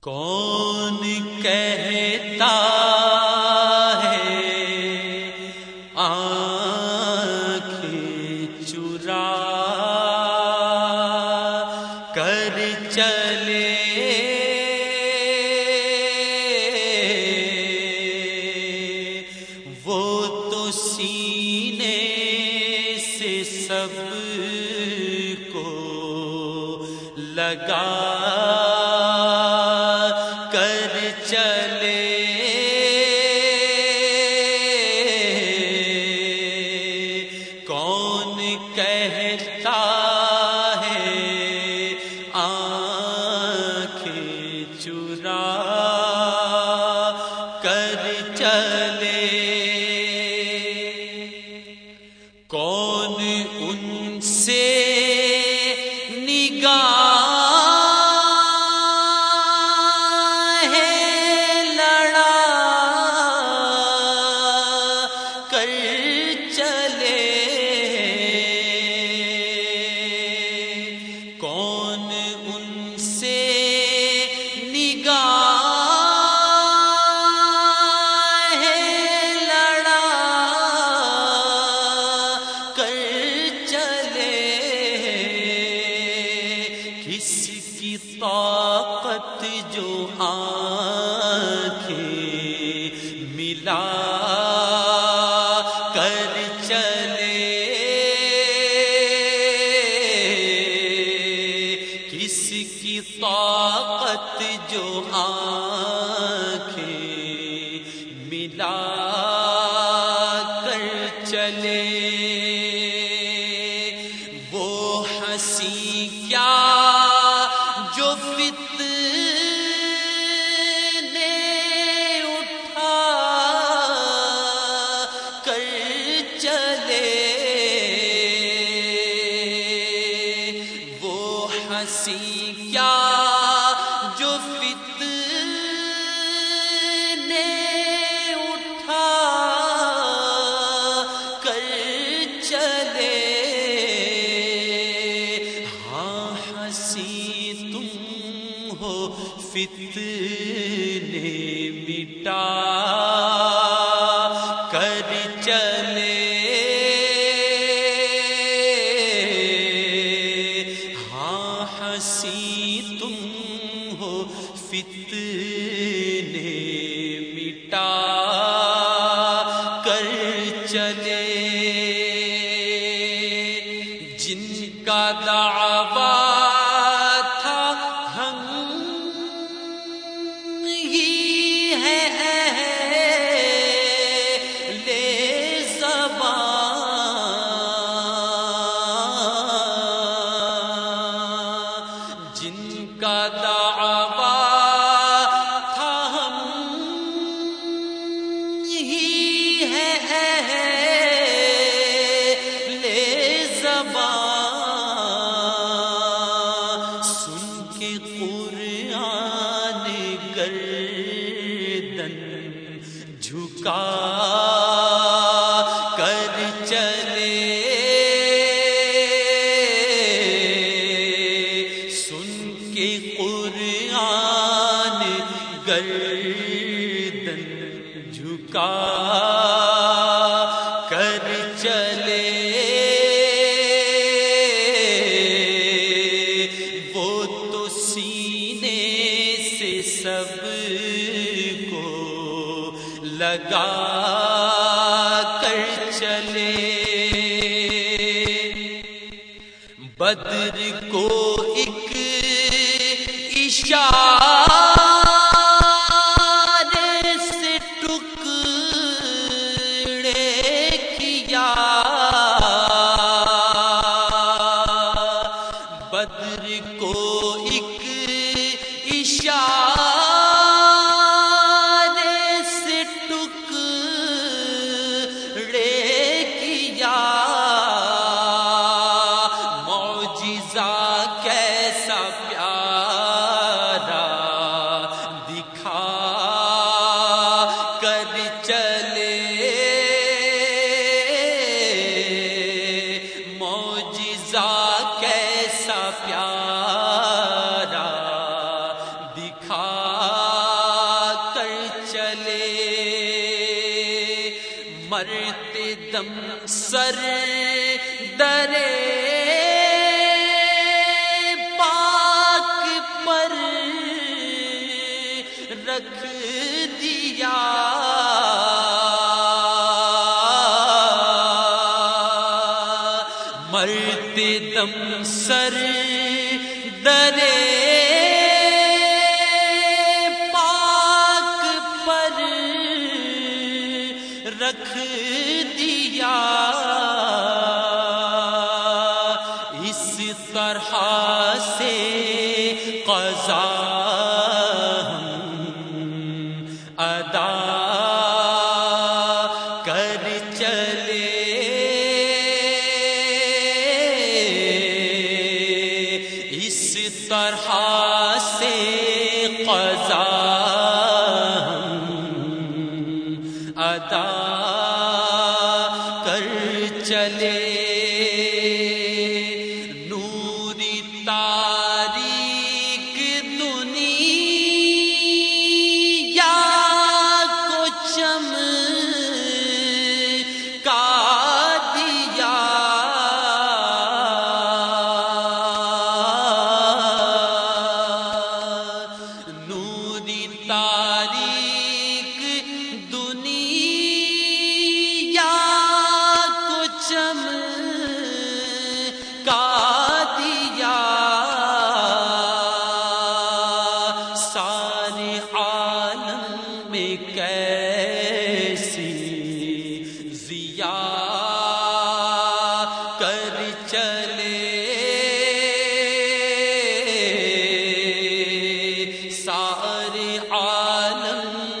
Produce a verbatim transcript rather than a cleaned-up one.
کون کہتا ہے آنکھیں چرا کر چلے وہ تو سینے سے سب کو لگا کر چلے کون کہتا ہے آنکھیں چرا کر چلے کون ان سے طاقت جو آنکھیں ملا کر چلے کس کی طاقت جو آنکھیں ملا کر چلے وہ ہنسی کیا جو فتنے اٹھا کر چلے وہ ہنسی کیا جو فتنے اٹھا کر چلے ہاں ہنسی فتنے مٹا کر چلے ہاں ہنسی تم ہو فتنے مٹا کر چلے جن کا دعویٰ کا دعویٰ تھا ہم ہی ہیں اہل زبان سن کے قرآن گردن جھکا کر چلے قرآن گردن جھکا کر چلے وہ تو سینے سے سب کو لگا کر چلے بدر کو ایک اشارے سے ٹکڑے کیا بدر کو ایک اشارے سے ٹکڑے کیا معجزہ کیسا پیارا دکھا کر چلے معجزہ کیسا پیارا دکھا کر چلے مرتے دم سر درے رکھ دیا مرتے دم سر درے پاک پر رکھ دیا اس طرح سے قضا ادا کر چلے اس طرح سے قضا ادا کر چلے نوری تاریک دنیا تاریک دنیا کو چمکا دیا سارے عالم میں کیسی ضیا کر چلے سارے عالم